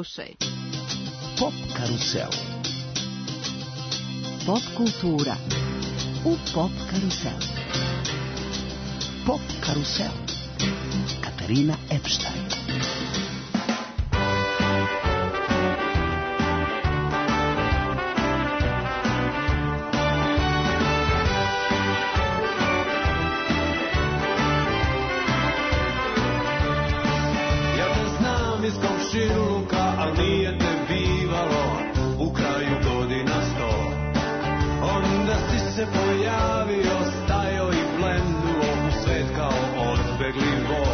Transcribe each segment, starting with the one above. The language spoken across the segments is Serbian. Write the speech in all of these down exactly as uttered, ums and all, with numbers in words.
slušaj. Pop karusel. Pop kultura u Pop karusel. Pop karusel. Katarina Epstein. Iz komšiluka, al nije te bivalo u kraju godina sto. Onda si se pojavio, stajao i blenduo u svet kao odbegli vo.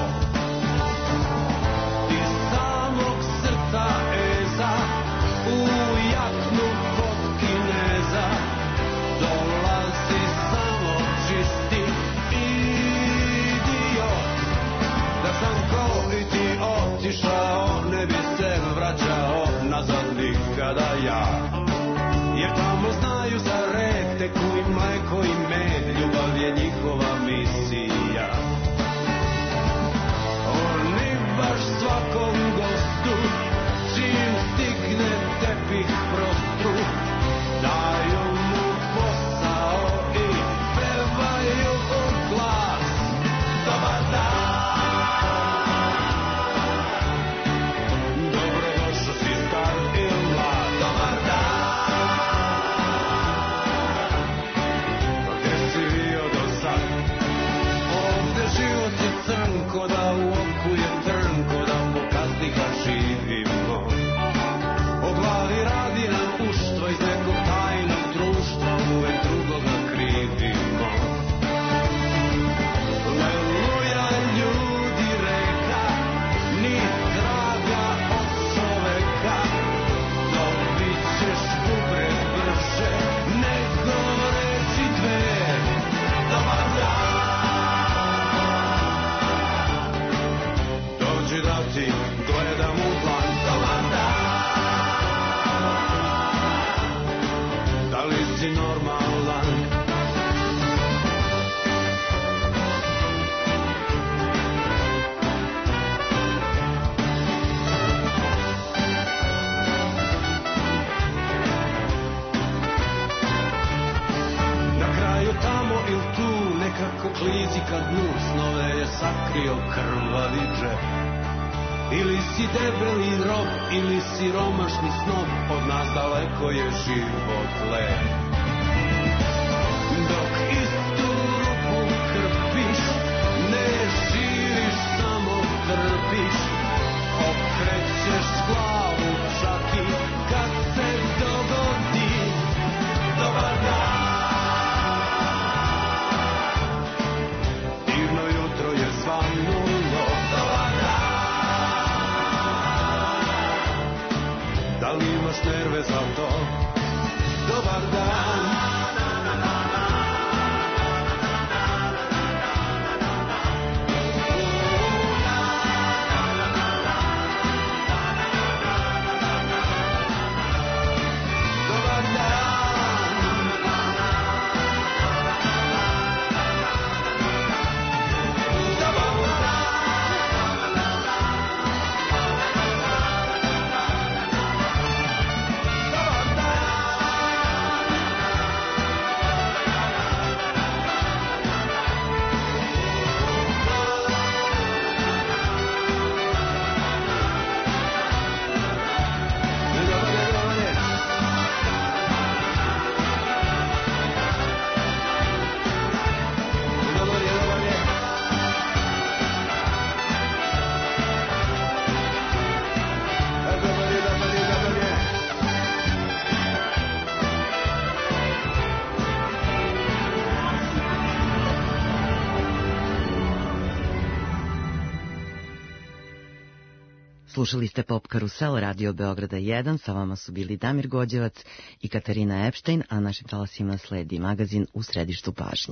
Iz samog srca eza, u jaknu kod Kineza, dolazi samo čisti idiot. Da sam ko i ti otišao, ne bi se vraćao nazad nikada ja. Jer tamo znaju za rek, teku i mleko i med, ljubav je njihova misija. Oni baš svakom gostu, čim stigne tepih prostru, daju mu posao i pevaju u glas. Dobar dan! Ko da u oku je trn, ko da po kazdika živimo. O glavi radi nam uštva, iz nekog tajnog društva uvek drugoga krivimo. Leluja ljudi reka, ni traga od čoveka, dobit ćeš bubrez brže nego reči dve. Dobar dan! Da ti gledam u plan, dobar dan. Da li si normalan? Na kraju tamo ili tu nekako klizi ka dnu, snove je sakrio krvavi džep. Ili si debeli rob, ili si romašni snob, od nas daleko je život lep. Dok istu rupu krpiš, ne živiš, samo trpiš, okrećeš glavu čak i kad se dogodi. Dobar dan! Divno jutro je svanulo. Dobar dan! Da li imaš nerve za to? Dobar dan! Slušali ste Pop karusel, Radio Beograda jedan, sa vama su bili Damir Gođevac i Katarina Epstein, a našim talasima sledi magazin U središtu pažnje.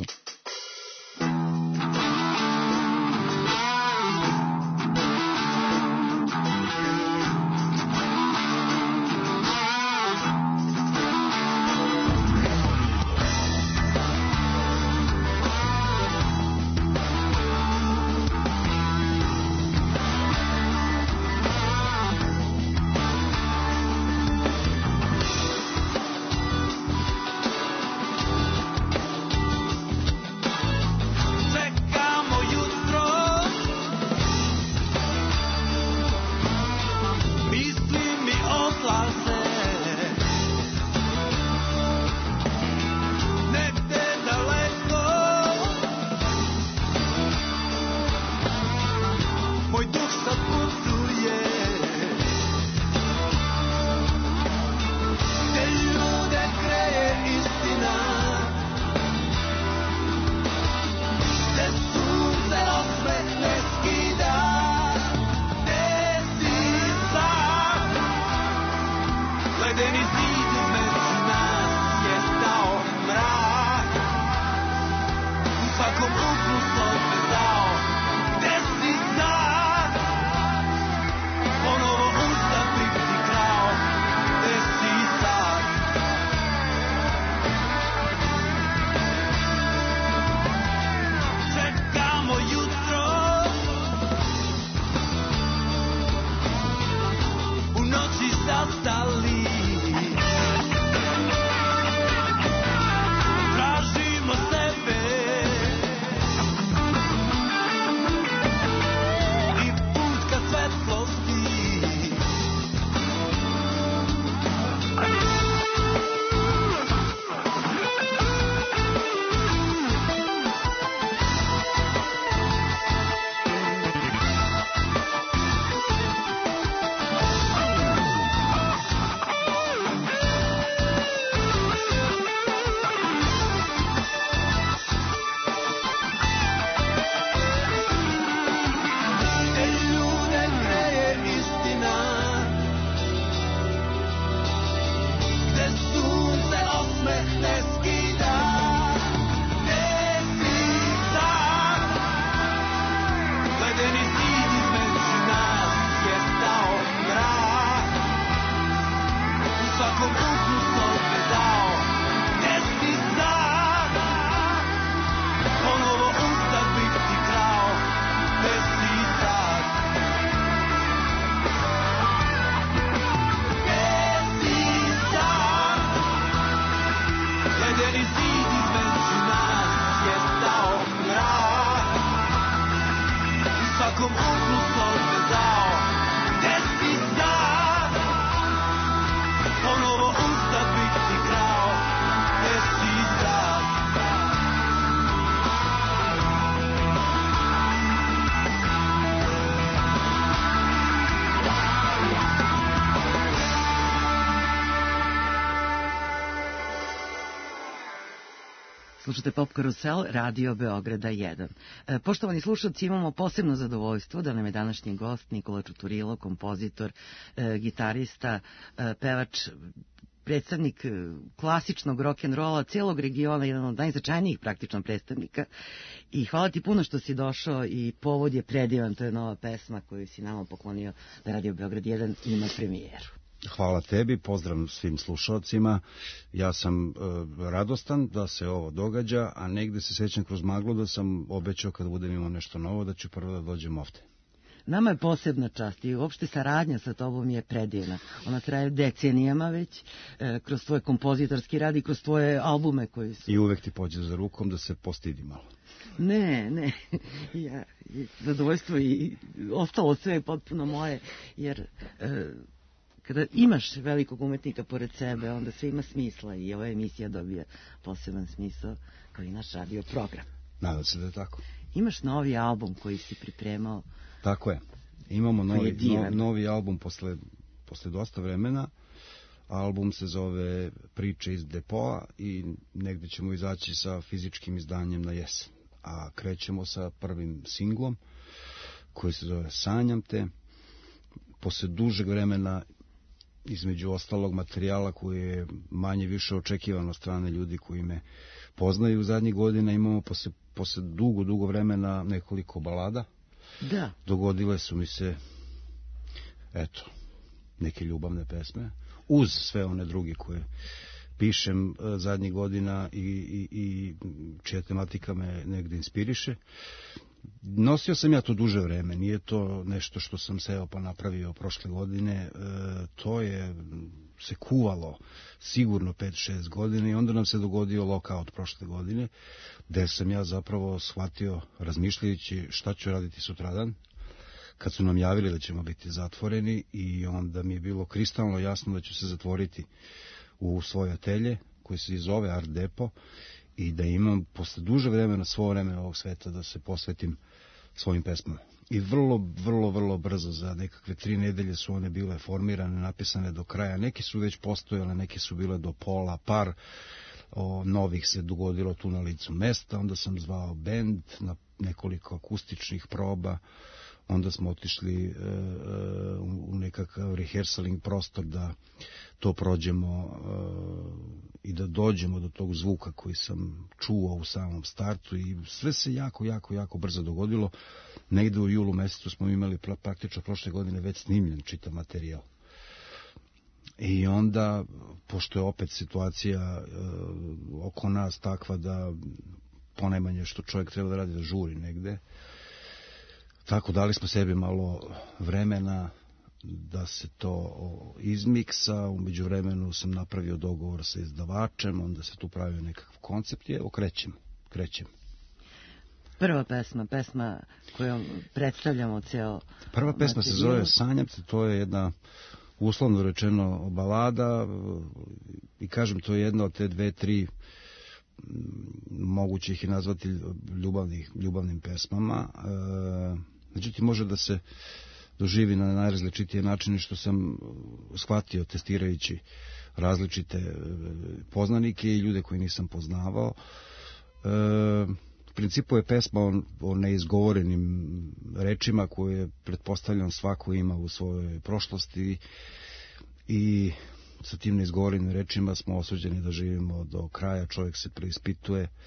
Slušate Pop Karusel, Radio Beograda jedan. E, poštovani slušalci, imamo posebno zadovoljstvo da nam je današnji gost Nikola Čuturilo, kompozitor, e, gitarista, e, pevač, predstavnik klasičnog rock'n'rolla celog regiona, jedan od najznačajnijih praktično predstavnika. I hvala ti puno što si došao i povod je predivan, to je nova pesma koju si nama poklonio da Radio Beograd jedan ima premijeru. Hvala tebi, pozdrav svim slušalcima. Ja sam e, radostan da se ovo događa, a negde se sećam kroz maglu da sam obećao kad budem imao nešto novo da ću prvo da dođem ovde. Nama je posebna čast i uopšte saradnja sa tobom je predivna. Ona traje decenijama već, e, kroz tvoj kompozitorski rad i kroz tvoje albume koji su... I uvek ti pođe za rukom da se postidi malo. Ne, ne, ja, zadovoljstvo i ostalo sve je potpuno moje, jer... E, kada imaš velikog umetnika pored sebe, onda sve ima smisla i ova emisija dobija poseban smisao kao i naš radio program. Nadam se da je tako. Imaš novi album koji si pripremao. Tako je. Imamo novi, no, novi album posle, posle dosta vremena. Album se zove Priče iz depoa i negde ćemo izaći sa fizičkim izdanjem na jesen. A krećemo sa prvim singlom koji se zove Sanjam te. Posle dužeg vremena, između ostalog materijala koji je manje više očekivan od strane ljudi koji me poznaju u zadnjih godina, imamo posle, posle dugo, dugo vremena nekoliko balada. Da. Dogodile su mi se, eto, neke ljubavne pesme, uz sve one druge koje pišem zadnjih godina i, i, i čija tematika me negde inspiriše. Nosio sam ja to duže vreme, nije to nešto što sam seo pa napravio prošle godine, e, to je se kuvalo sigurno pet šest godina i onda nam se dogodio lockout prošle godine, gde sam ja zapravo shvatio, razmišljajući šta ću raditi sutradan, kad su nam javili da ćemo biti zatvoreni, i onda mi je bilo kristalno jasno da ću se zatvoriti u svoje atelje, koji se zove Art Depo, i da imam posle duže vremena svo vreme ovog sveta da se posvetim svojim pesmama. I vrlo, vrlo, vrlo brzo, za nekakve tri nedelje su one bile formirane, napisane do kraja. Neki su već postojale, neke su bile do pola, par o, novih se dogodilo tu na licu mesta, onda sam zvao bend na nekoliko akustičnih proba, onda smo otišli e, u nekakav rehearsaling prostor da to prođemo e, i da dođemo do tog zvuka koji sam čuo u samom startu, i sve se jako, jako, jako brzo dogodilo. Negde u julu mesecu smo imali praktično prošle godine već snimljen čitav materijal. I onda, pošto je opet situacija e, oko nas takva da ponajmanje što čovjek treba da radi da žuri negde, tako dali smo sebi malo vremena da se to izmiksa. U međuvremenu sam napravio dogovor sa izdavačem, onda se tu pravio nekakav koncept i evo krećem, krećem. Prva pesma, pesma koju predstavljamo ceo... Prva pesma materijal. Se zove Sanjam te, to je jedna, uslovno rečeno, balada, i kažem, to je jedna od te dve, tri, moguće ih i nazvati ljubavnih, ljubavnim pesmama. E, međutim, može da se doživi na najrazličitije načine, što sam shvatio testirajući različite poznanike i ljude koje nisam poznavao. E, u principu je pesma o, o neizgovorenim rečima koje, pretpostavljam, svako ima u svojoj prošlosti, i sa tim neizgovorenim rečima smo osuđeni da živimo do kraja, čovjek se preispituje. E,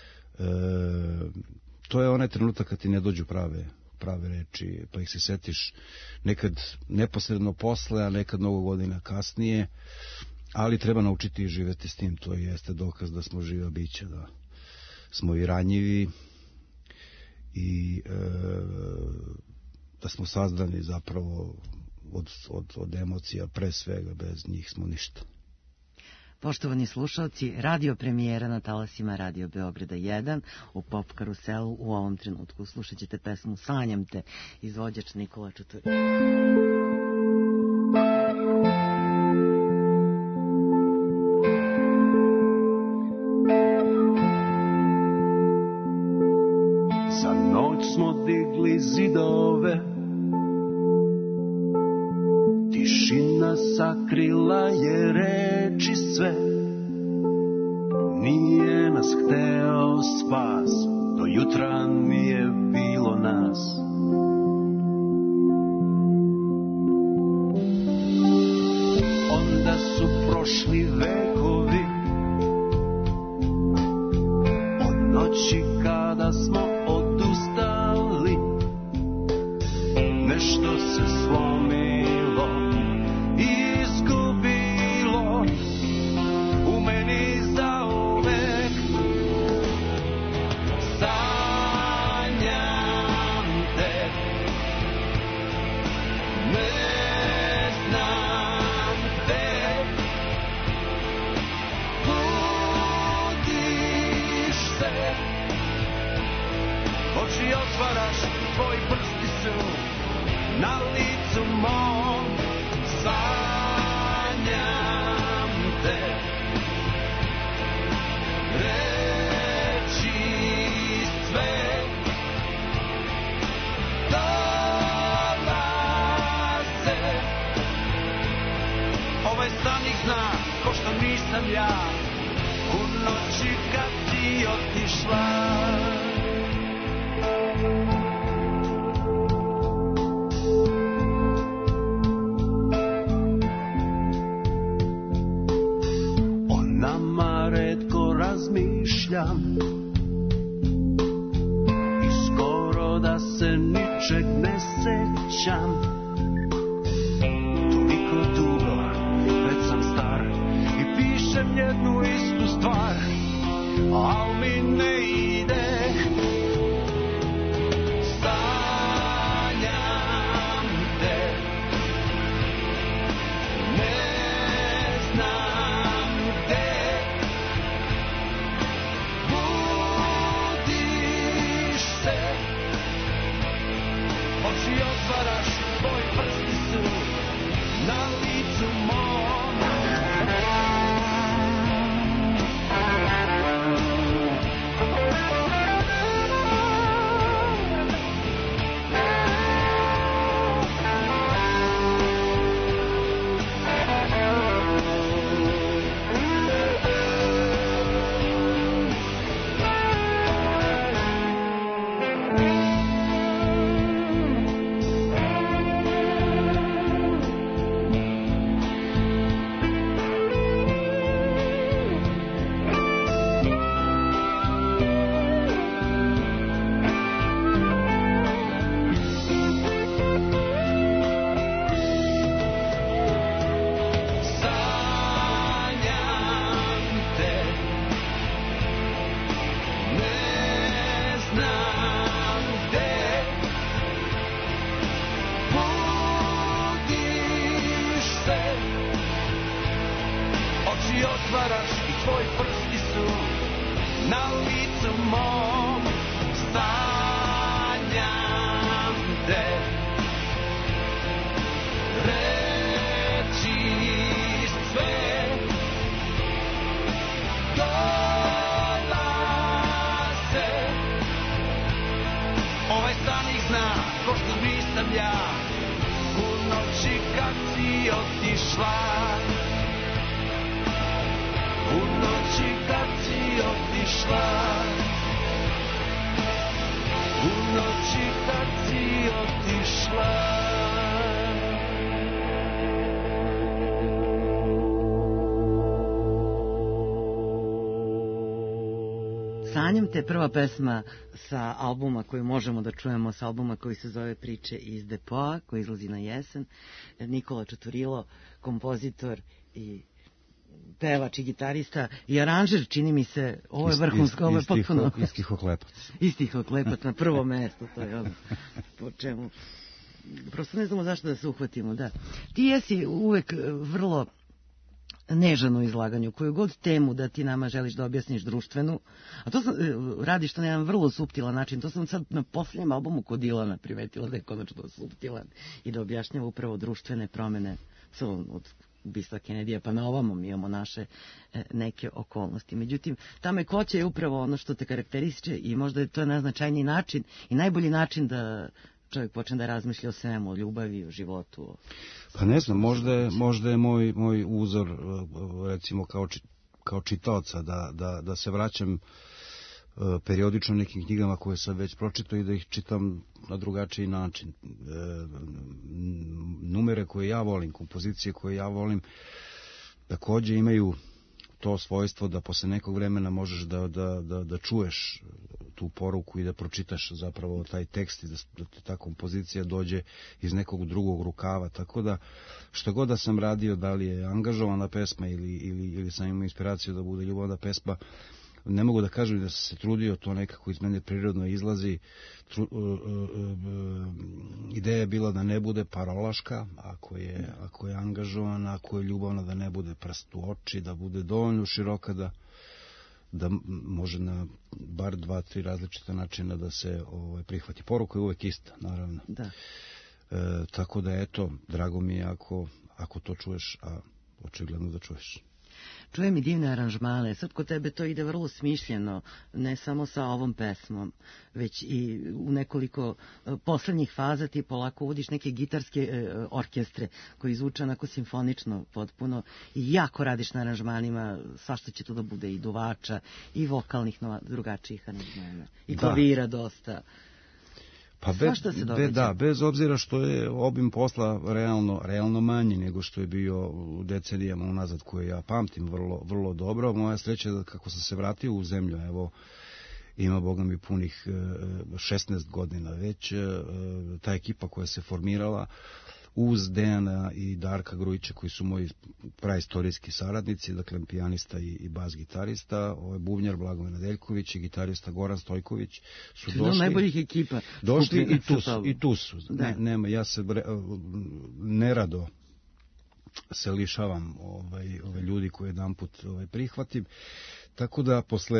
to je onaj trenutak kad ti ne dođu prave, prave reči, pa ih se setiš nekad neposredno posle, a nekad mnogo godina kasnije, ali treba naučiti i živeti s tim. To jeste dokaz da smo živa bića, da smo i ranjivi i e, da smo sazdani zapravo Od, od, od emocija, pre svega, bez njih smo ništa. Poštovani slušalci, radio premijera na talasima Radio Beograda jedan u Pop Karuselu u ovom trenutku. Slušat ćete pesmu Sanjam te, izvođač Nikola Čuturilo. Za noć smo digli zidove, tišina sakrila je reči sve, nije danas hteo spas, do jutra nije bilo nas. Onda su prošli vekovi, od noći kada smo odustali, nešto se slomilo i izgubilo u meni zauvek. Sanjam te, ne znam te, budiš se, oči otvaraš, tvoji prsti su na licu mom. Sanjam te, reči sve dolaze. Ovaj san ih zna, ko što nisam ja, u noći kad ti otišla. Razmišljam i skoro da se ničeg ne sećam. Toliko dugo, već sam star i pišem jednu istu stvar, al mi ne ide. Sanjam te, ne znam te, oči otvaraš, tvoji prsti su na licu mom. Otvaraš i tvoji prsti su na licu mom. Sanjam te, reči sve dolaze. Ovaj san ih zna, ko što nisam ja, u noći kad si otišla. U noći kad si otišla, u noći kad si otišla. Sanjam te, prva pesma sa albuma koju možemo da čujemo, sa albuma koji se zove Priče iz depoa, koji izlazi na jesen. Nikola Čuturilo, kompozitor i pevač i gitarista i aranžer, čini mi se, ovo je vrhunsko, ovo je potpuno... Istih oklepac. Istih oklepac na prvo mesto, to je ono po čemu... Prosto ne znamo zašto da se uhvatimo, da. Ti jesi uvek vrlo nežan u izlaganju, koju god temu da ti nama želiš da objasniš društvenu, a to sam, radiš to na jedan vrlo suptilan način, to sam sad na posljednjem albumu kod Dilana primetila da je konačno suptilan i da objašnjava upravo društvene promene od ubistva Kennedyja pa na ovamo mi imamo naše e, neke okolnosti. Međutim, ta mekoća je upravo ono što te karakteriše i možda je to najznačajniji način i najbolji način da čovjek počne da razmišlja o svemu, o ljubavi, o životu. O... Pa ne znam, možda je, možda je moj, moj uzor, recimo kao, či, kao čitaoca, da, da, da se vraćam periodično nekim knjigama koje sam već pročitao i da ih čitam na drugačiji način. E, numere koje ja volim, kompozicije koje ja volim, takođe imaju to svojstvo da posle nekog vremena možeš da, da, da, da čuješ tu poruku i da pročitaš zapravo taj tekst i da, da ta kompozicija dođe iz nekog drugog rukava. Tako da što god da sam radio, da li je angažovana pesma ili, ili, ili sam imao inspiraciju da bude ljubavna pesma, ne mogu da kažem da sam se trudio, to nekako iz mene prirodno izlazi. Tru, uh, uh, uh, ideja je bila da ne bude parolaška, ako je, ako je angažovana, ako je ljubavna, da ne bude prst u oči, da bude dovoljno široka da, da može na bar dva, tri različita načina da se ovaj, prihvati. Poruka je uvek ista, naravno. Da. E, tako da eto, drago mi je ako, ako to čuješ, a očigledno da čuješ. Čujem i divne aranžmane. Sad kod tebe to ide vrlo smišljeno, ne samo sa ovom pesmom, već i u nekoliko poslednjih faza ti polako uvodiš neke gitarske e, orkestre koji zvuče onako simfonično potpuno i jako radiš na aranžmanima, svašta će tu da bude i duvača i vokalnih nova, drugačijih aranžmana i klavira dosta. Pa be, be, da, bez obzira što je obim posla realno, realno manji nego što je bio u decenijama unazad koje ja pamtim vrlo, vrlo dobro. Moja sreća je da kako sam se vratio u zemlju, evo, ima Boga mi punih šesnaest godina već, ta ekipa koja se formirala uz Dejana i Darka Grujića koji su moji praistorijski saradnici, dakle pijanista i, i bas gitarista, ovaj bubnjar Blagoje Nedeljković i gitarista Goran Stojković su to došli. Najboljih ekipa. Došli i tu su, i tu su. Ne, nema, ja se bre, nerado se lišavam ovaj, ove ljudi koje jedan put ovaj, prihvatim, tako da posle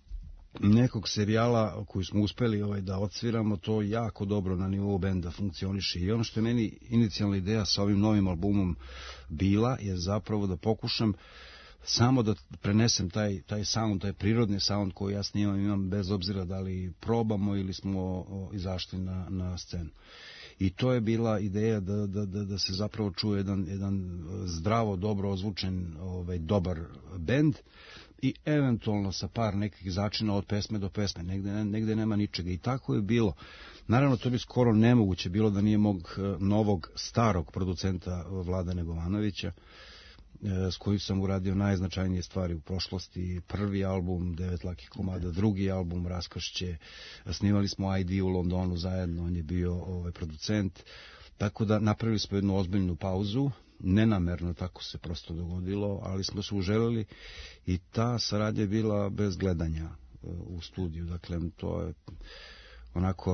nekog serijala koji smo uspeli ovaj, da odsviramo, to jako dobro na nivou benda funkcioniše. I ono što je meni inicijalna ideja sa ovim novim albumom bila je zapravo da pokušam samo da prenesem taj, taj sound, taj prirodni sound koji ja snimam, imam bez obzira da li probamo ili smo o, izašli na, na scenu. I to je bila ideja da, da, da, da se zapravo čuje jedan, jedan zdravo, dobro ozvučen, ovaj, dobar bend i eventualno sa par nekih začina od pesme do pesme, negde, negde nema ničega. I tako je bilo. Naravno, to bi skoro nemoguće bilo da nije mog novog, starog producenta Vladane Govanovića, s kojim sam uradio najznačajnije stvari u prošlosti. Prvi album, Devet lakih komada, drugi album, Raskršće. Snimali smo I D u Londonu zajedno, on je bio ovaj, producent. Tako da napravili smo jednu ozbiljnu pauzu, nenamerno, tako se prosto dogodilo, ali smo se uželeli i ta saradnja je bila bez gledanja u studiju. Dakle, to je onako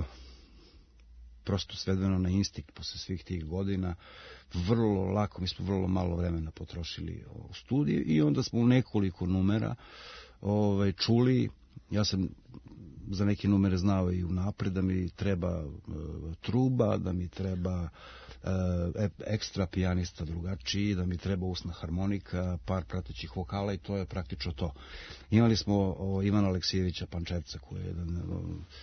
prosto svedeno na instinkt posle svih tih godina. Vrlo lako, mi smo vrlo malo vremena potrošili u studiju i onda smo u nekoliko numera ovaj, čuli, ja sam za neke numere znao i unapred da mi treba e, truba, da mi treba e, ekstra pijanista drugačiji, da mi treba usna harmonika, par pratećih vokala i to je praktično to. Imali smo o, Ivana Aleksijevića Pančevca koji je jedan, o,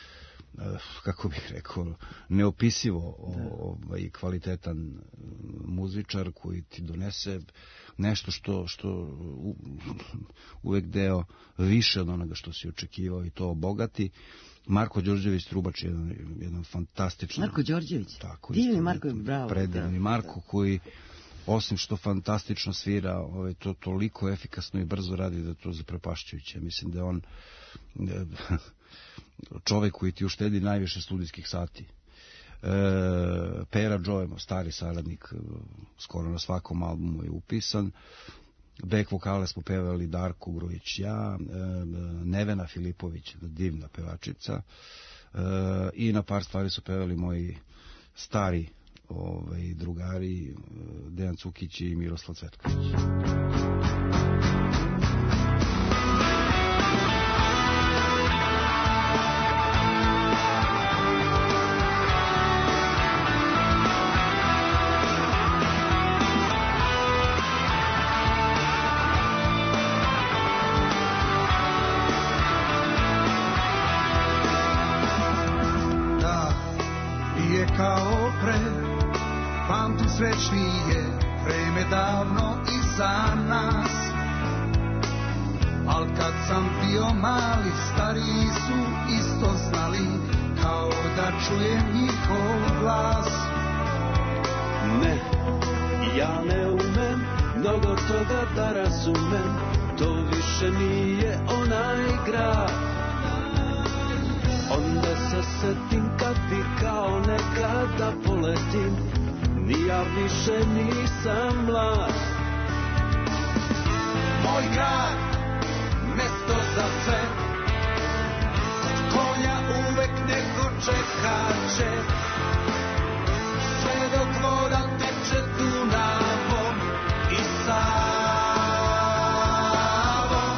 kako bih rekao, neopisivo ovaj, kvalitetan muzičar koji ti donese nešto što, što u, uvek deo više od onoga što si očekivao i to obogati. Marko Đorđević Trubač je jedan, jedan fantastičan... Marko Đorđević? Tako, divni Marko je bravo. Predivni Marko koji, osim što fantastično svira, ovaj, to toliko efikasno i brzo radi da je to zaprepašćujuće. Mislim da je on čovek koji ti uštedi najviše studijskih sati. E, Pera Džojemo, stari saradnik, skoro na svakom albumu je upisan. Back vokale smo pevali Darko Grujić, ja, e, Nevena Filipović, divna pevačica, e, i na par stvari su pevali moji stari ovaj, drugari Dejan Cukić i Miroslav Cvetković. Srećnije vreme davno iza nas, al kad sam bio mali, stariji su isto znali, kao da čujem njihov glas. Ne, ja ne umem mnogo toga da razumem, to više nije onaj grad. Onda se setim kad ti kao nekada poletim, ni ja više nisam mlad. Moj grad, mesto za sve, konja uvek neko čekaće, sve dok voda teče Dunavom i Savom.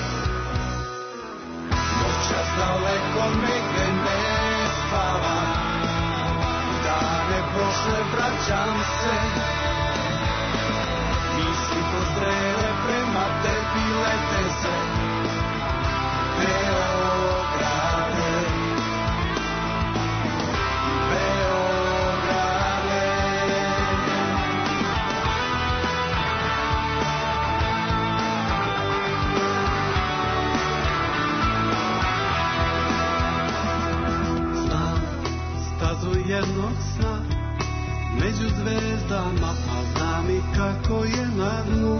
Noćas daleko negde ne spavam, dane prošle vraćam se, misli pozrele prema tebi lete se. Beograde, Beograde. Znam stazu jednog sna među zvezdama, a znam i kako je na dnu.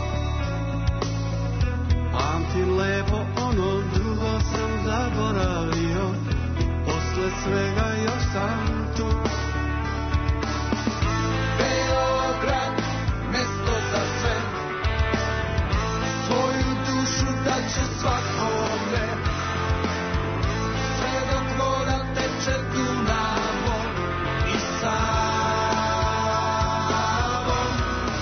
Pamtim lepo ono drugo sam zaboravio, posle svega još sam tu. Beograd, mesto za sve, svoju dušu daće svakome, sve dok voda teče Dunavom i Savom.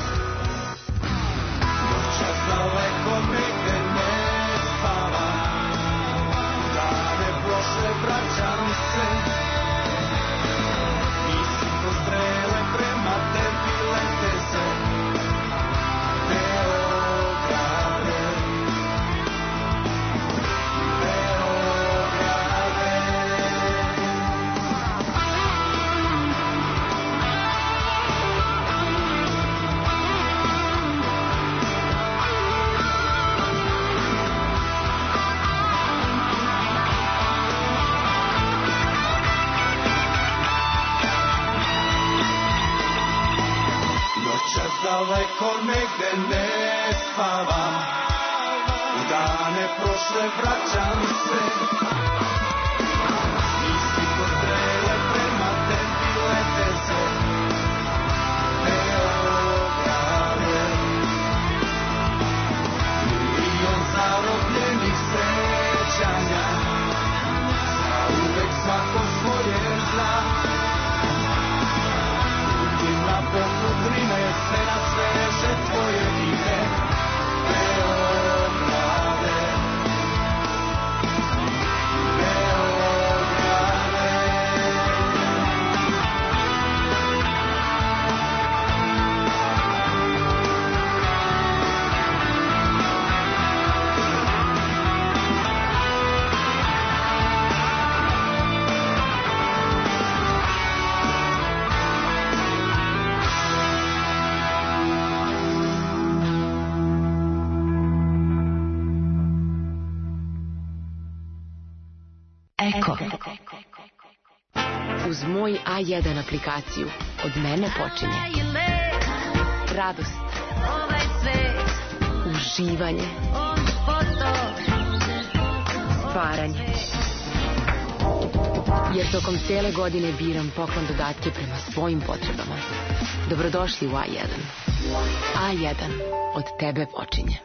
Noćas daleko negde ne spavam, dane prošle vraćam se, misli ko strele prema tebi lete se. Beograde, Beograde. Noćas daleko negde ne spavam, u dane prošle vraćam se, misli ko strele prema tebi lete se. Beograde, milion zarobljenih sećanja, zauvek svako svoje zna. Na boku drine sve na sveže tvoje ime. Beograde, Beograde. Eko. Uz moj A jedan aplikaciju od mene počinje radost, uživanje, stvaranje. Jer tokom cele godine biram poklon dodatke prema svojim potrebama. Dobrodošli u A jedan. A jedan od tebe počinje.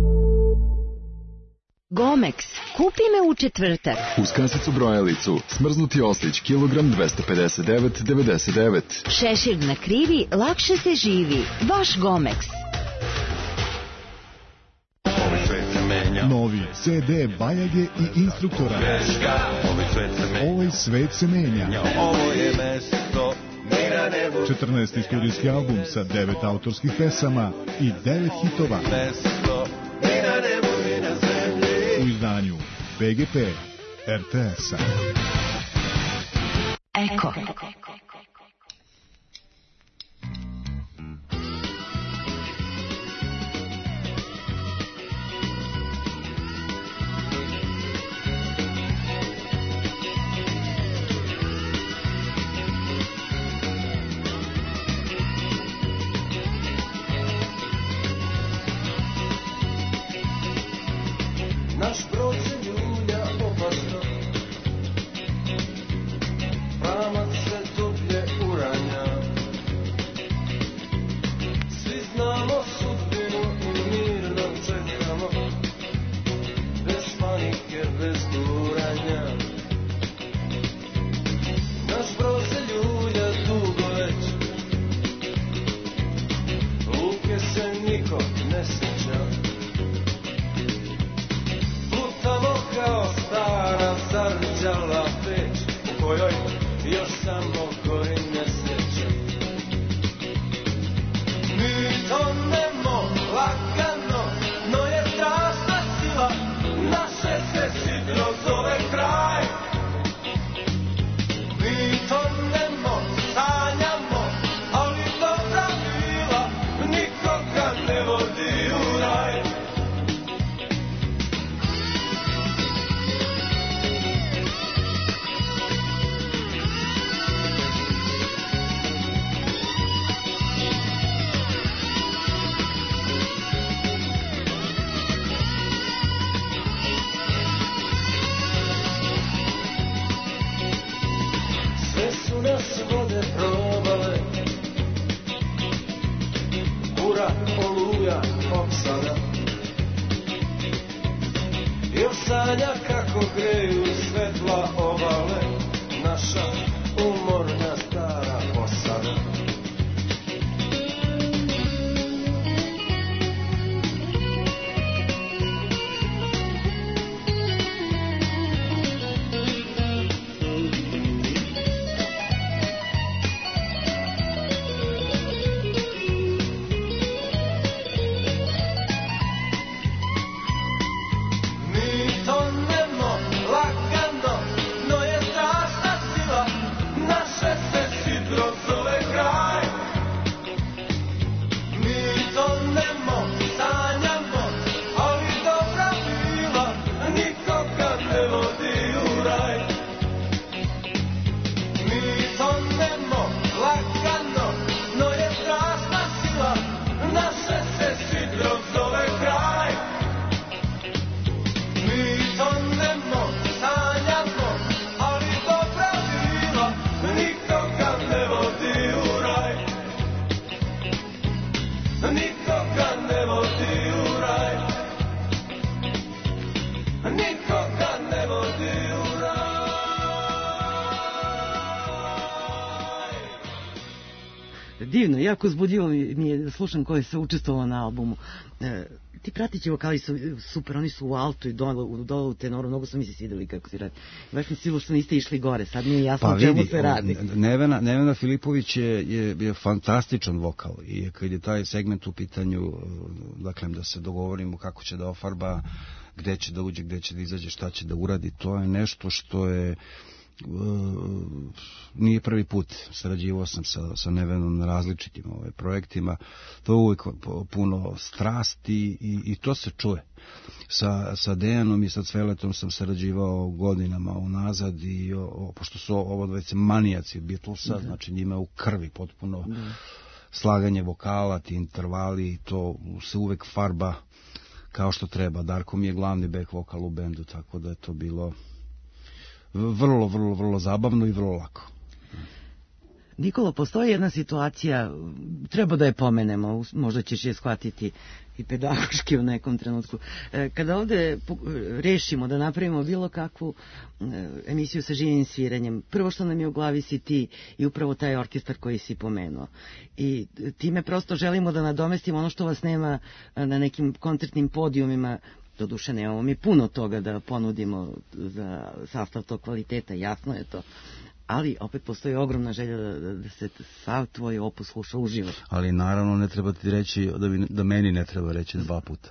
Gomex, kupi me u četvrtak. Uz kasicu brojalicu, smrznuti oslić, kilogram dvesta pedeset devet devedeset devet. Šešir na krivi, lakše se živi. Baš Gomex. Novi ce de Bajage i Instruktora. Ovaj svet se menja. četrnaesti studijski album sa devet autorskih pesama i devet hitova. U izdanju be ge pe er te es-a. Eko. samo gori nesreća. Mi tonemo lagano, no je strašna sila, naše se sidro zove kraj. Mi tonemo, sanjamo, ali dobra bila nikoga ne vodi u raj. Nas vode probale, bura, oluja, opsada. Još sanja kako greju svetla ovale, naša umorna stara posada. Divno, jako uzbudljivo mi je da slušam koji se učestvovao na albumu. E, ti pratići vokali su super, oni su u altu i dole, dole u tenoru, mnogo su mi se svidjeli kako si radi. Baš mi silo što niste išli gore, sad mi je jasno pa o čemu vidi, se radi. Nevena, Nevena Filipović je, je, je fantastičan vokal i kad je taj segment u pitanju, dakle da se dogovorimo kako će da ofarba, gde će da uđe, gde će da izađe, šta će da uradi, to je nešto što je Uh, nije prvi put, sarađivao sam sa, sa Nevenom na različitim ovaj, projektima, to je uvijek puno strasti i, i to se čuje. Sa, sa Dejanom i sa Cveletom sam sarađivao godinama unazad i o, o, pošto su ovo dvojice manijaci Beatlesa, da. Znači njima u krvi potpuno da. Slaganje vokala, ti intervali i to se uvek farba kao što treba. Darko mi je glavni back vokal u bendu, tako da je to bilo vrlo, vrlo, vrlo zabavno i vrlo lako. Nikola, postoji jedna situacija, treba da je pomenemo, možda ćeš je shvatiti i pedagoški u nekom trenutku. Kada ovde rešimo da napravimo bilo kakvu emisiju sa živim sviranjem, prvo što nam je u glavi si ti i upravo taj orkestar koji si pomenuo. I time prosto želimo da nadomestimo ono što vas nema na nekim koncertnim podijumima. Doduše nemamo mi puno toga da ponudimo za sastav tog kvaliteta, jasno je to. Ali opet postoji ogromna želja da, da se sav tvoj opus sluša uživo. Ali naravno ne treba ti reći, da, bi, da meni ne treba reći dva puta.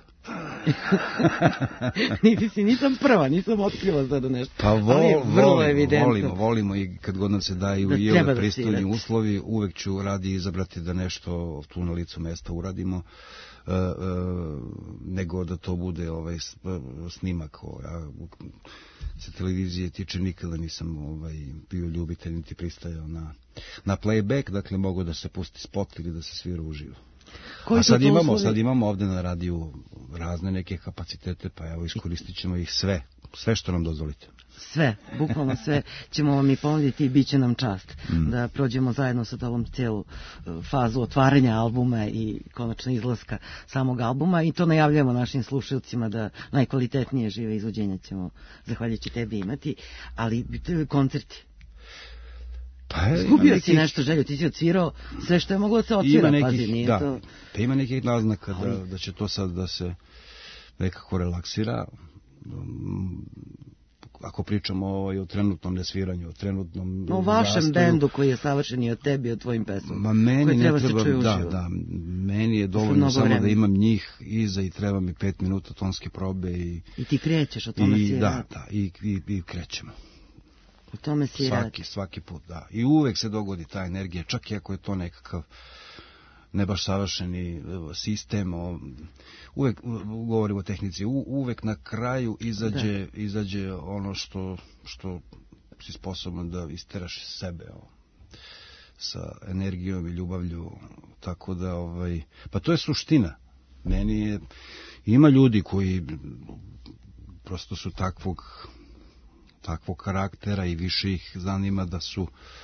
Niti si, nisam prva, nisam otkrila sada nešto. Pa vo, ali je vrlo volimo, evidentno. volimo, volimo i kad god nam se daju i ove pristojni uslovi, uvek ću radi izabrati da nešto tu na licu mesta uradimo. Uh, uh, nego da to bude ovaj snimak. Ja se televizije tiče nikada nisam ovaj bio ljubitelj niti pristajao na na playback, dakle mogu da se pusti spot ili da se svira uživo. A sad imamo, uslovi? sad imamo ovde na radiju razne neke kapacitete, pa evo iskoristit ćemo ih sve, sve što nam dozvolite. Sve, bukvalno sve ćemo vam i ponuditi i bit će nam čast mm. da prođemo zajedno sa tobom cijelu fazu otvaranja albuma i konačno izlaska samog albuma i to najavljamo našim slušalcima da najkvalitetnije žive izvođenja ćemo zahvaljujući tebi imati, ali koncerti. Pa, Izgubio nekih... si nešto, Željo, ti si odsvirao sve što je moglo da se odsvira, nekih, pazi, nije da, to... Pa ima nekih naznaka da, da će to sad da se nekako relaksira. ako pričamo o, o trenutnom nesviranju, o trenutnom o vašem zastoju, bendu koji je savršen i o tebi, o tvojim pesmama. Ma meni ne treba, treba, da, da, meni je dovoljno samo vremena da imam njih iza i treba mi pet minuta tonske probe i... I ti krećeš, o tome i, si da, rad. da, i, i, i krećemo. O tome si svaki, rad. Svaki put, da. I uvek se dogodi ta energija, čak i ako je to nekakav ne baš savršeni sistem, uvek govorimo o tehnici, u, uvek na kraju izađe, da. izađe ono što, što si sposoban da isteraš iz sebe, o, sa energijom i ljubavlju, tako da, ovaj, pa to je suština. Meni je, ima ljudi koji prosto su takvog, takvog karaktera i više ih zanima da su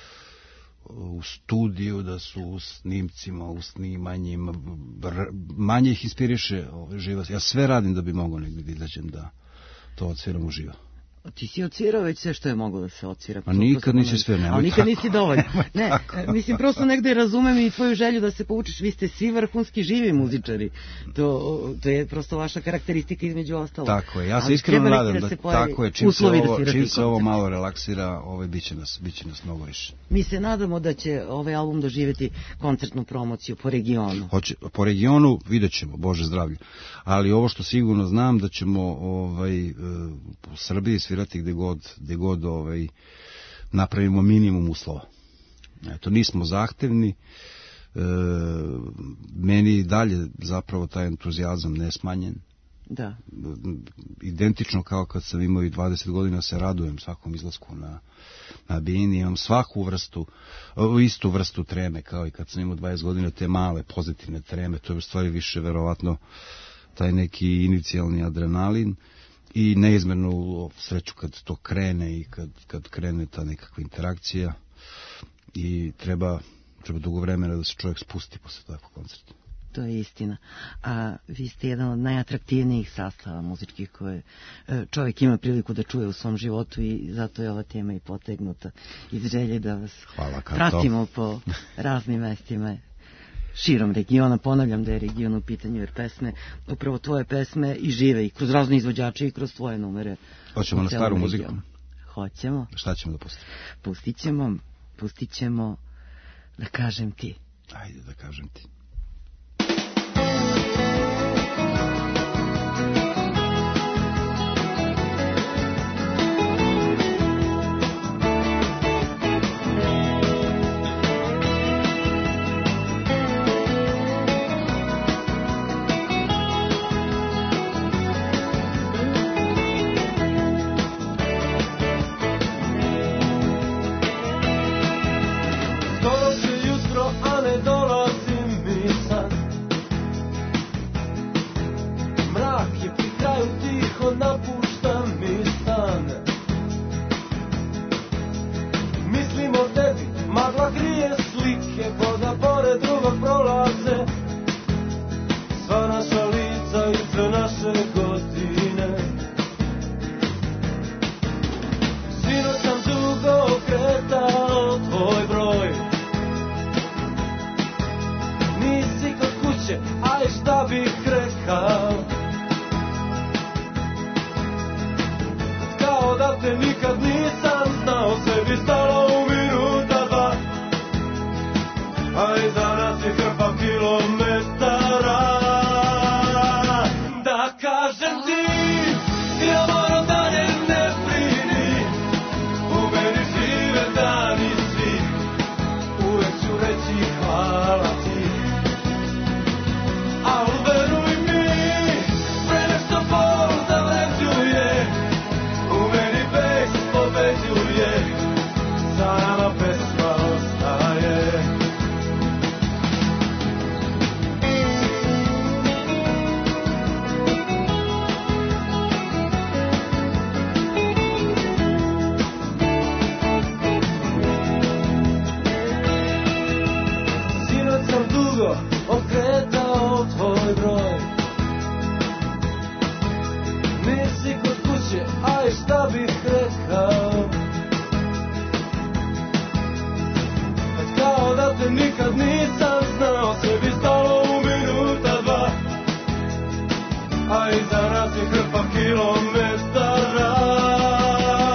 u studiju, da su u snimcima, u snimanjima, manje ih inspiriše ovaj život. Ja sve radim da bi mogao negdje da izađem da to odsviram uživo. Ti si odsvirao već sve što je moglo da se odsvira. A nikad nisi sve, nemoj tako. Ali nikad nisi dovoljno. Ne, mislim, prosto negde razumem i tvoju želju da se poučiš. Vi ste svi vrhunski živi muzičari. To, to je prosto vaša karakteristika između ostalo. Tako je, ja se iskreno nadam da, da tako je. Čim se ovo, da čim se ovo malo relaksira, ovaj, bit će nas, bit će nas mnogo više. Mi se nadamo da će ovaj album doživjeti koncertnu promociju po regionu. Hoće, po regionu vidjet ćemo, Bože zdravlje. Ali ovo što sigurno znam da ćemo ovaj, u Srbiji svirati gde god, gde god ovaj, napravimo minimum uslova. Eto, nismo zahtevni, e, meni dalje zapravo taj entuzijazam nesmanjen. Da. Identično kao kad sam imao i dvadeset godina se radujem svakom izlasku na, na bini, imam svaku vrstu, istu vrstu treme kao i kad sam imao dvadeset godina, te male pozitivne treme, to je u stvari više verovatno taj neki inicijalni adrenalin. I neizmjerno u sreću kad to krene i kad, kad krene ta nekakva interakcija i treba, treba dugo vremena da se čovjek spusti posle takvog koncerta. To je istina. A vi ste jedan od najatraktivnijih sastava muzičkih koje čovjek ima priliku da čuje u svom životu i zato je ova tema i potegnuta iz želje da vas pratimo po raznim mestima širom regiona. Ponavljam da je region u pitanju jer pesme, upravo tvoje pesme i žive i kroz razne izvođače i kroz tvoje numere. Hoćemo na staru muziku? Hoćemo. Šta ćemo da pustimo? Pustit ćemo, pustit ćemo Da kažem ti. Ajde da kažem ti. A iza nas je hrpa kilometara.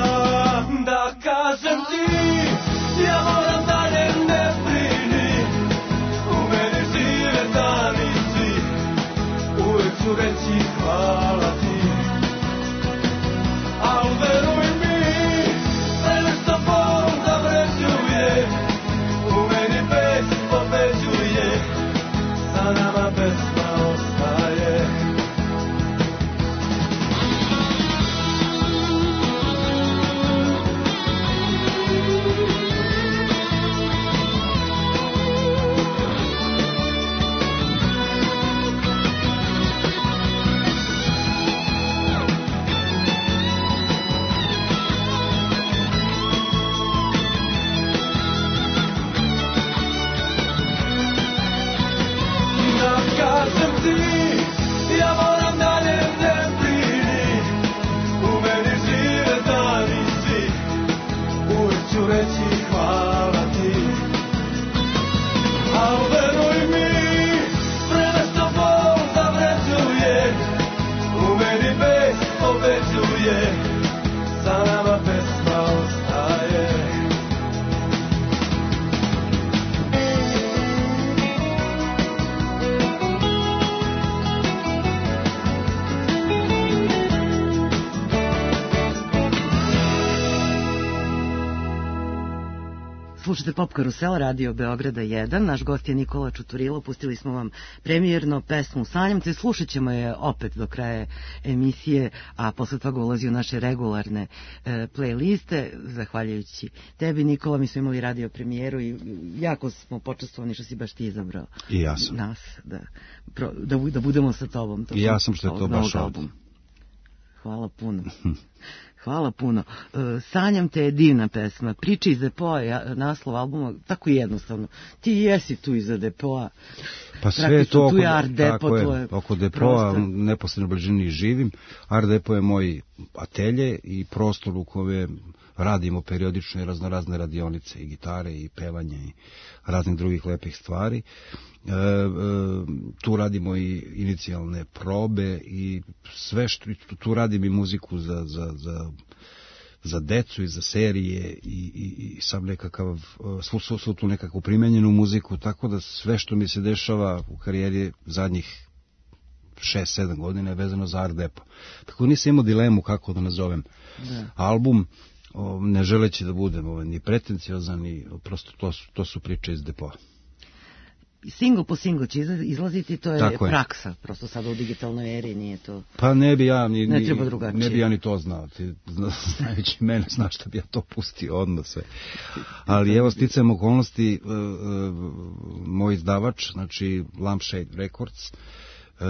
Slušate Pop Karusel, Radio Beograda jedan. Naš gost je Nikola Čuturilo. Pustili smo vam premijerno pesmu Sanjam te. Slušat ćemo je opet do kraja emisije, a posle toga ulazi u naše regularne e, playliste. Zahvaljujući tebi, Nikola, mi smo imali radio premijeru i jako smo počastvovani što si baš ti izabrao. I ja sam. Nas, da, pro, da, da budemo sa tobom. I ja sam što je to baš ovdje. Hvala puno. Hvala puno. Sanjam te je divna pesma. Priče iz Depoa, naslov albuma, tako jednostavno. Ti jesi tu iza Depoa. Pa sve je to oko, tu je Art Depo, tako je, to je oko Depoa, neposredno bližini živim. Art Depo je moj atelje i prostor u kojem radimo periodično i raznorazne radionice i gitare i pevanje i raznih drugih lepih stvari. E, e, tu radimo i inicijalne probe i sve što tu radim i muziku za, za, za, za decu i za serije i, i, i sam nekakav svu, svu, svu tu nekakvu primenjenu muziku, tako da sve što mi se dešava u karijeri zadnjih šest sedam godina je vezano za Art Depo. Tako nisam imao dilemu kako da nazovem da. album, o, ne želeći da budem o, ni pretenciozan, ni prosto to su, to su priče iz Depoa. Single po single će izlaziti, to je Tako praksa, je. Prosto sada u digitalnoj eri nije to... Pa ne bi ja ni, ne, ni, ne bi ja ni to znao, ti znajući mene, znaš šta bi ja to pustio odmah sve. Ali evo, sticajem okolnosti, uh, uh, moj izdavač, znači Lampshade Records, uh,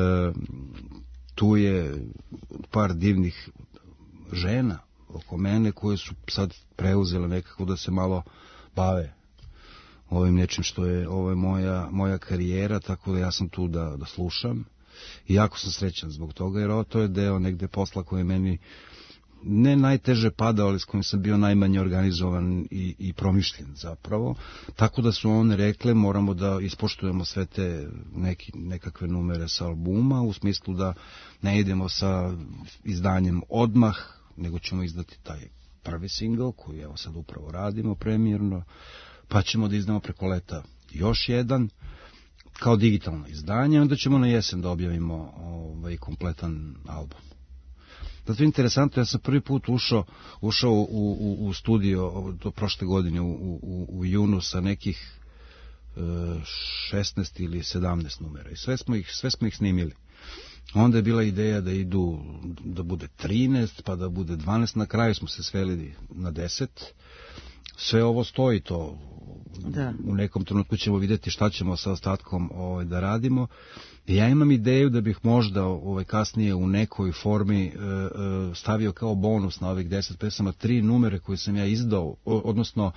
tu je par divnih žena oko mene koje su sad preuzele nekako da se malo bave ovim nečim što je, ovo je moja, moja karijera, tako da ja sam tu da, da slušam i jako sam srećan zbog toga, jer ovo to je deo negde posla koji je meni ne najteže padao, ali s kojim sam bio najmanje organizovan i, i promišljen zapravo, tako da su one rekle moramo da ispoštujemo sve te neki, nekakve numere sa albuma, u smislu da ne idemo sa izdanjem odmah, nego ćemo izdati taj prvi single koji evo sad upravo radimo premijerno, pa ćemo da izdamo preko leta još jedan kao digitalno izdanje, onda ćemo na jesen da objavimo ovaj kompletan album. Zato je interesantno, ja sam prvi put ušao, ušao u, u, u studio do prošle godine u, u, u junu sa nekih e, šesnaest ili sedamnaest numera i sve smo ih, sve smo ih snimili. Onda je bila ideja da idu, da bude trinaest, pa da bude dvanaest, na kraju smo se sveli na deset. Sve ovo stoji to. Da. U nekom trenutku ćemo vidjeti šta ćemo sa ostatkom ovaj, da radimo. I ja imam ideju da bih možda ovaj, kasnije u nekoj formi e, e, stavio kao bonus na ovih deset pesama tri numere koje sam ja izdao, odnosno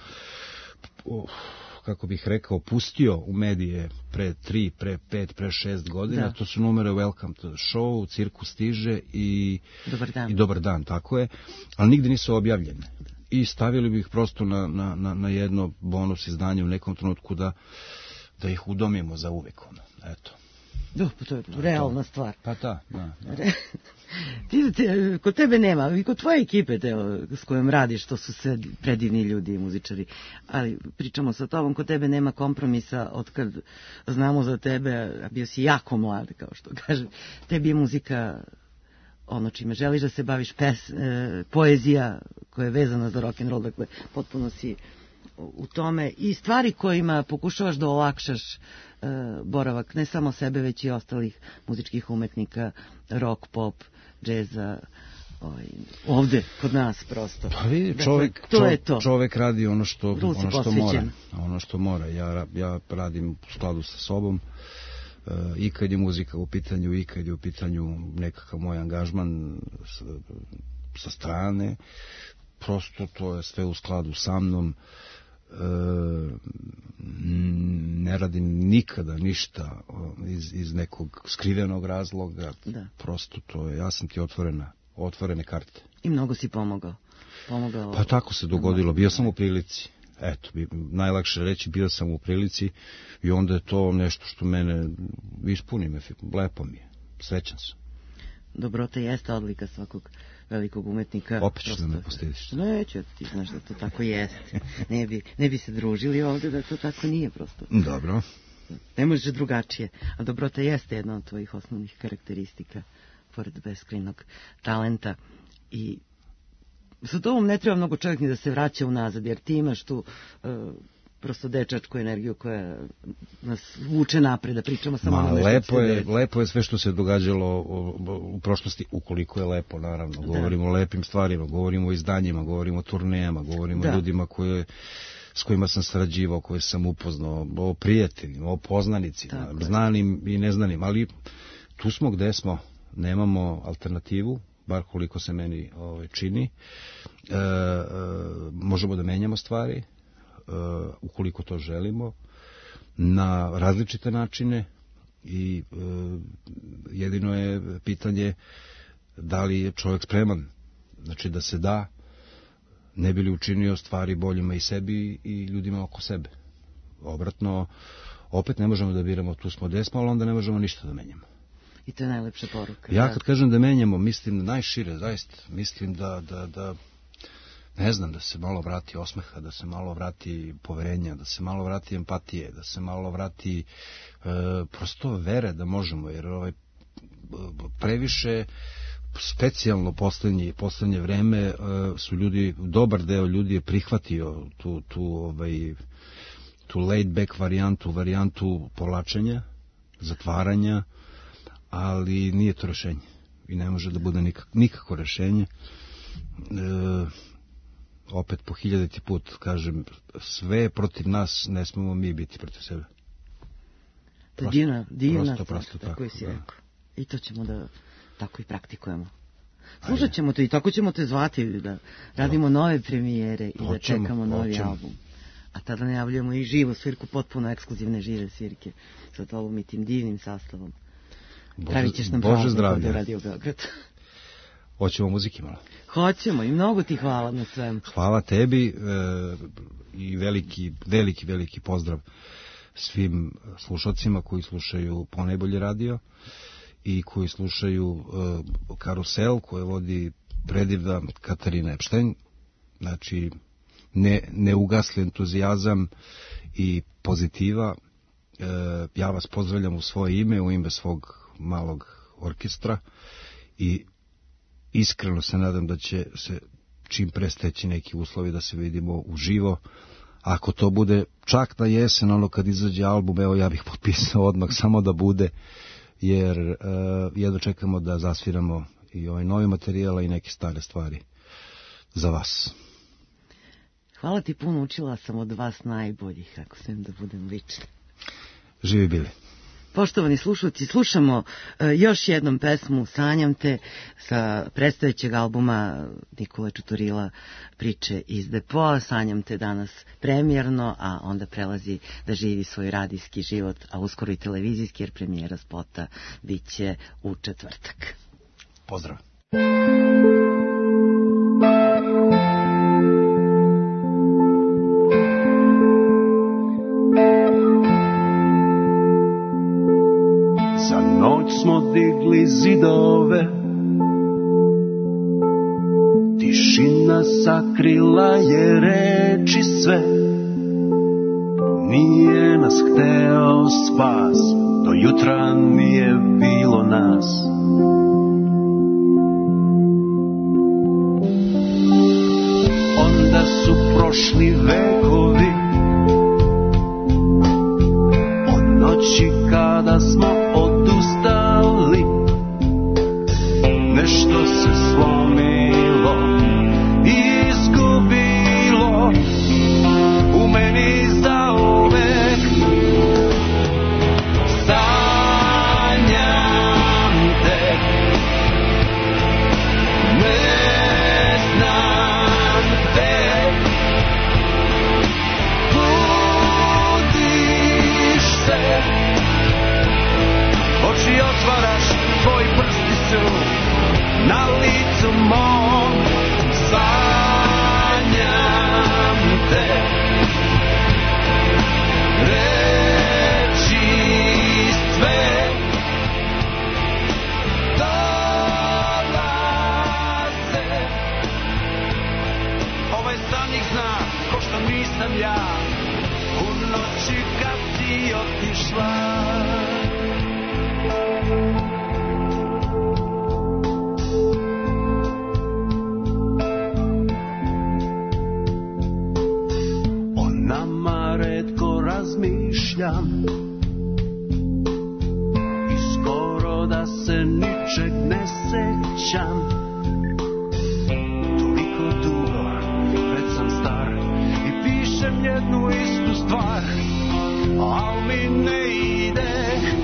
o, kako bih rekao, pustio u medije pre tri, pre pet, pre šest godina. Da. To su numere Welcome to the Show, Cirkus stiže i Dobar dan. I Dobar dan, tako je. Ali nigde nisu objavljene. I stavili bi ih prosto na, na, na, na jedno bonus izdanje u nekom trenutku da, da ih udomimo za uvek. Ono. Eto. Do, to je realna stvar. Pa da, da. da. ti, ti, kod tebe nema, i kod tvoje ekipe teo, s kojom radiš, to su sve predivni ljudi i muzičari, ali pričamo sa tobom, kod tebe nema kompromisa od kad znamo za tebe, a bio si jako mlad, kao što kaže, tebi je muzika ono čime želiš da se baviš, pes, e, poezija koja je vezana za rock'n'roll, dakle potpuno si u tome i stvari kojima pokušavaš da olakšaš e, boravak ne samo sebe, već i ostalih muzičkih umetnika, rock, pop, džeza, ovaj, ovde, kod nas prosto. Pa vidi, čovek, dakle, to je to. Čovek radi ono što, ono što mora. Ono što mora. Ja, ja radim u skladu sa sobom. Uh, i kad je muzika u pitanju, i kad je u pitanju nekakav moj angažman sa, sa strane, prosto to je sve u skladu sa mnom. Uh, ne radim nikada ništa iz, iz nekog skrivenog razloga, da. Prosto to je, ja sam ti otvorena, otvorene karte. I mnogo si pomogao. pomogao pa tako se dogodilo, bio sam u prilici. Eto, bi, najlakše reći, bio sam u prilici i onda je to nešto što mene ispuni me, lepo mi je, srećan sam. Dobrota jeste odlika svakog velikog umetnika. Opet ću da me postidiš. Neće, ti znaš da to tako jeste. Ne bi, ne bi se družili ovde da to tako nije prosto. Dobro. Ne može drugačije. A dobrota jeste jedna od tvojih osnovnih karakteristika, pored beskrajnog talenta i sa tobom ne treba mnogo čovjek ni da se vraća unazad, jer ti imaš tu uh, prosto dečačku energiju koja nas vuče napred, da pričamo samo Ma, ono nešto. Lepo je, lepo je sve što se događalo u prošlosti, ukoliko je lepo, naravno. Govorimo da. o lepim stvarima, govorimo o izdanjima, govorimo o turnejama, govorimo da. o ljudima koje, s kojima sam sarađivao, koje sam upoznao, o prijateljima, o poznanicima, tako znanim je. i neznanim, ali tu smo gde smo, nemamo alternativu, bar koliko se meni ovaj, čini. E, e, možemo da menjamo stvari, Uh, ukoliko to želimo, na različite načine i uh, jedino je pitanje da li je čovjek spreman, znači da se da, ne bi li učinio stvari boljima i sebi i ljudima oko sebe. Obratno, opet ne možemo da biramo tu smo desmo, ali onda ne možemo ništa da menjamo. I to je najlepša poruka. Ja kad kažem da menjamo, mislim najšire, zaista, mislim da, da, da ne znam, da se malo vrati osmeha, da se malo vrati poverenja, da se malo vrati empatije, da se malo vrati e, prosto vere da možemo, jer ovaj, previše specijalno poslednje, poslednje vreme e, su ljudi, dobar deo ljudi je prihvatio tu, tu, ovaj, tu laid back varijantu, varijantu povlačenja, zatvaranja, ali nije to rešenje i ne može da bude nikak, nikako rešenje. E, opet po hiljaditi put kažem, sve protiv nas, ne smemo mi biti protiv sebe. To je divna, divna prosto, stvar, prosto, tako, tako si da. rekao. I to ćemo da tako i praktikujemo. Slušat ćemo te i tako ćemo te zvati da radimo da. nove premijere i hoćemo, da čekamo novi hoćemo. album. A tada najavljujemo i živu svirku, potpuno ekskluzivne žive svirke sa tobom i tim divnim sastavom. Pravit ćeš nam Bože zdravlje u Radio Beograd. Hoćemo muzike malo? Hoćemo i mnogo ti hvala na svemu. Hvala tebi e, i veliki, veliki, veliki pozdrav svim slušacima koji slušaju Ponajbolje radio i koji slušaju e, Karusel koje vodi predivna Katarina Epštajn. Znači, ne, neugasli entuzijazam i pozitiva. E, ja vas pozdravljam u svoje ime, u ime svog malog orkestra i iskreno se nadam da će se čim pre steći neki uslovi da se vidimo uživo. Ako to bude čak na jesen, ono kad izađe album, evo ja bih potpisao odmah, samo da bude, jer uh, jedno čekamo da zasviramo i ovaj novi materijal i neke stare stvari za vas. Hvala ti puno, učila sam od vas najboljih, ako smijem da budem lična. Živi bili. Poštovani slušalci, slušamo uh, još jednom pesmu Sanjam te sa predstojećeg albuma Nikole Čuturila Priče iz depoa. Sanjam te danas premijerno, a onda prelazi da živi svoj radijski život, a uskoro i televizijski, jer premijera spota bit će u četvrtak. Pozdrav. Smo digli zidove, tišina sakrila je reči sve, nije nas hteo spas, do jutra nije bilo nas. Onda su prošli vekovi, od noći kada smo odustali, nešto se slomilo i izgubilo u meni zauvek. Sanjam te, ne znam te, budiš se, oči otvaraš, tvoji prsti su na licu mom. Sanjam te, reči sve dolaze. Ovaj san ih zna, ko što nisam ja, u noći kad si otišla. razmišljam i skoro da se ničeg ne sećam. Toliko dugo, već sam star i pišem jednu istu stvar, al mi ne ide.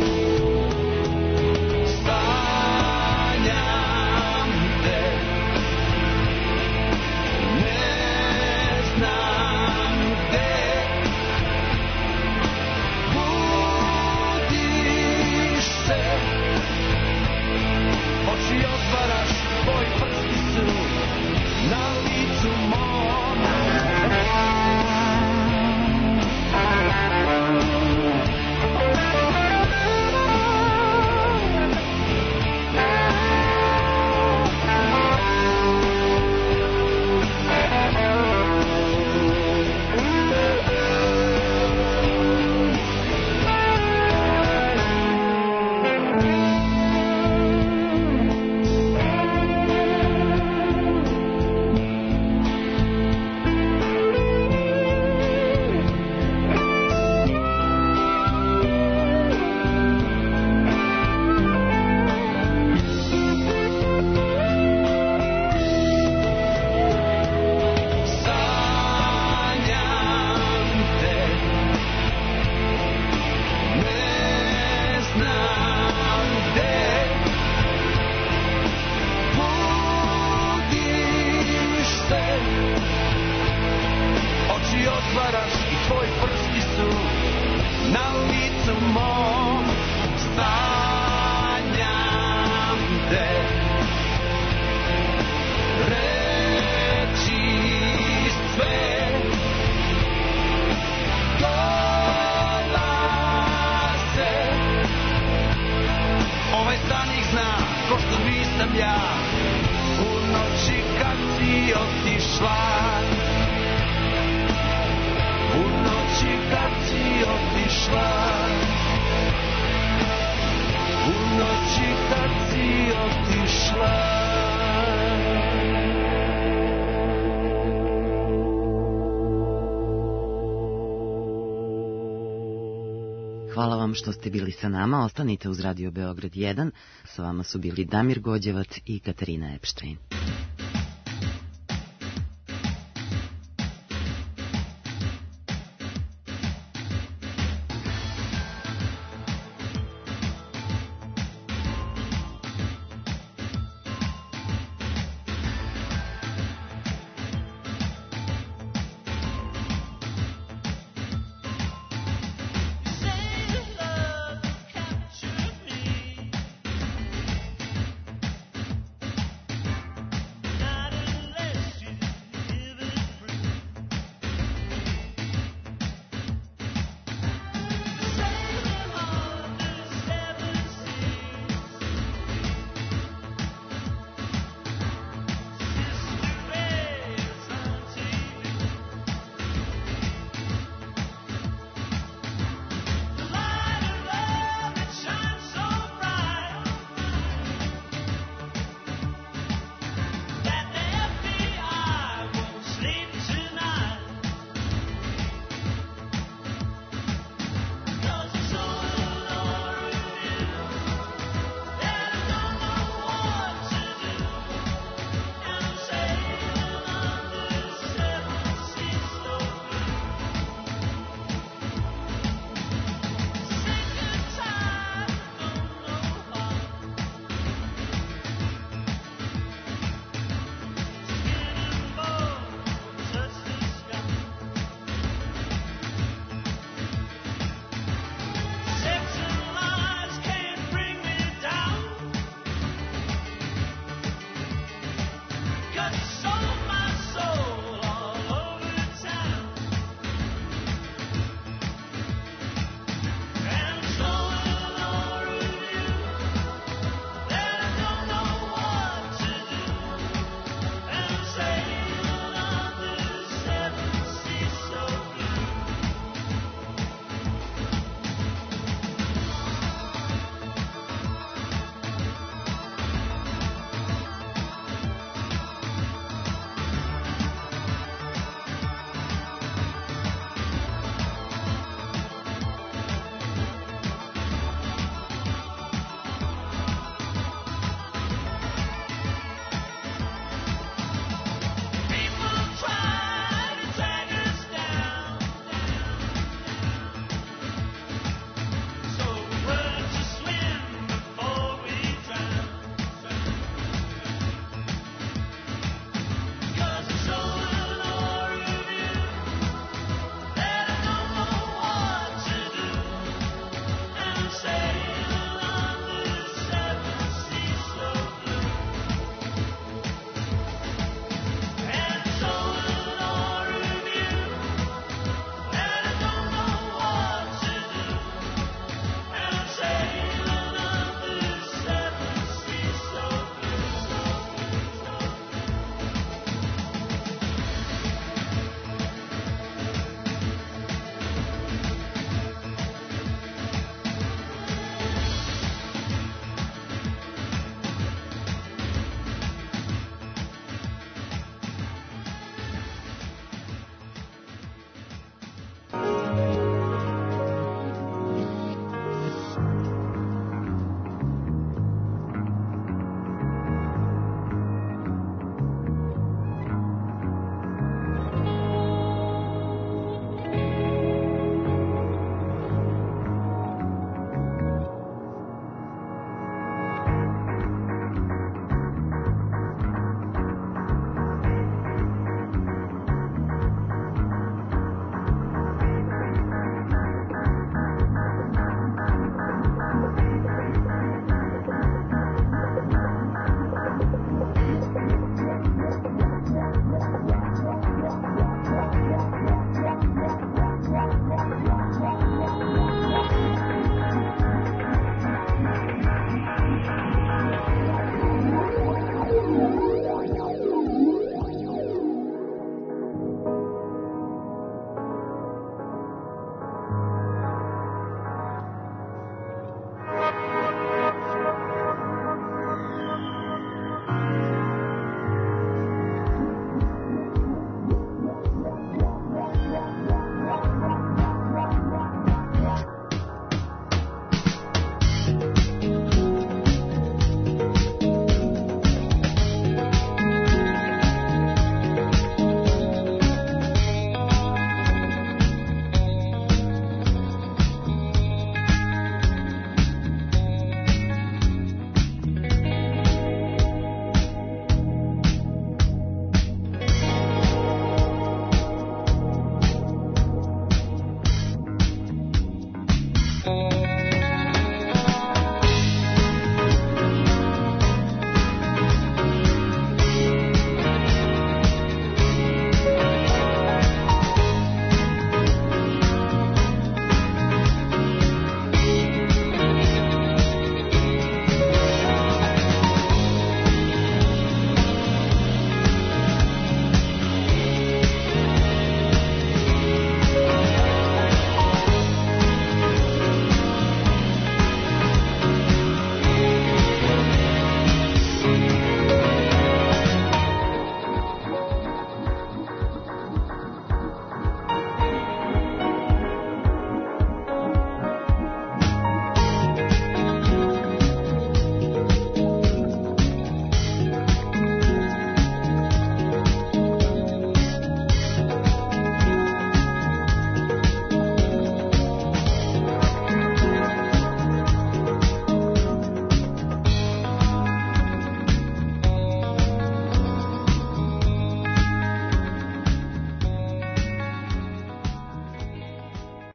Hvala vam što ste bili sa nama. Ostanite uz Radio Beograd jedan. Sa vama su bili Damir Gođevac i Katarina Epštajn.